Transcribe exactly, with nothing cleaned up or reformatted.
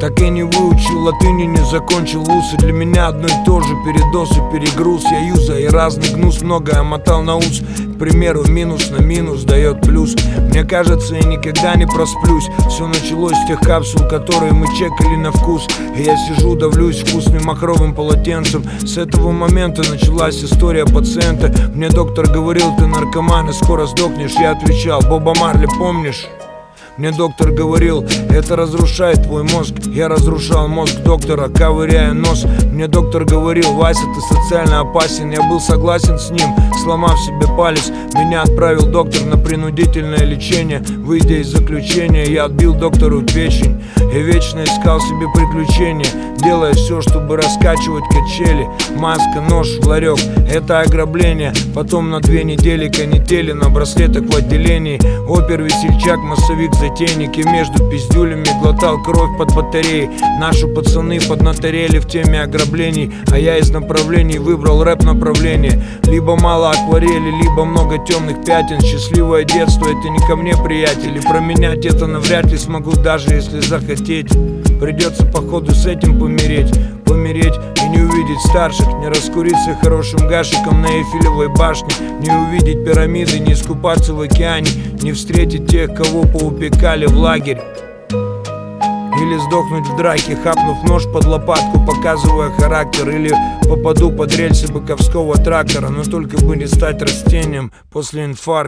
Так и не выучил латыни, не закончил вуз. И для меня одно и то же: передоз и перегруз. Я юза и разный гнус многое мотал на ус. К примеру, минус на минус дает плюс. Мне кажется, я никогда не просплюсь. Все началось с тех капсул, которые мы чекали на вкус. И я сижу, давлюсь вкусным махровым полотенцем. С этого момента началась история пациента. Мне доктор говорил: ты наркоман и скоро сдохнешь. Я отвечал: Боба Марли, помнишь? Мне доктор говорил: это разрушает твой мозг. Я разрушал мозг доктора, ковыряя нос. Мне доктор говорил: Вася, ты социально опасен. Я был согласен с ним, сломав себе палец. Меня отправил доктор на принудительное лечение. Выйдя из заключения, я отбил доктору печень. Я вечно искал себе приключения, делая все, чтобы раскачивать качели. Маска, нож в ларек — это ограбление. Потом на две недели канители на браслетах в отделении. Опер, весельчак, массовик, затейник. И между пиздюлями глотал кровь под батареей. Наши пацаны поднаторели в теме ограблений, а я из направлений выбрал рэп направление. Либо мало акварели, либо много темных пятен. Счастливое детство — это не ко мне, приятели. Променять это навряд ли смогу, даже если захотеть. Придется походу с этим помереть. Помереть и не увидеть старших, не раскуриться хорошим гашиком на Эйфелевой башне, не увидеть пирамиды, не искупаться в океане, не встретить тех, кого поупекали в лагерь. Или сдохнуть в драке, хапнув нож под лопатку, показывая характер. Или попаду под рельсы быковского трактора, но только бы не стать растением после инфаркта.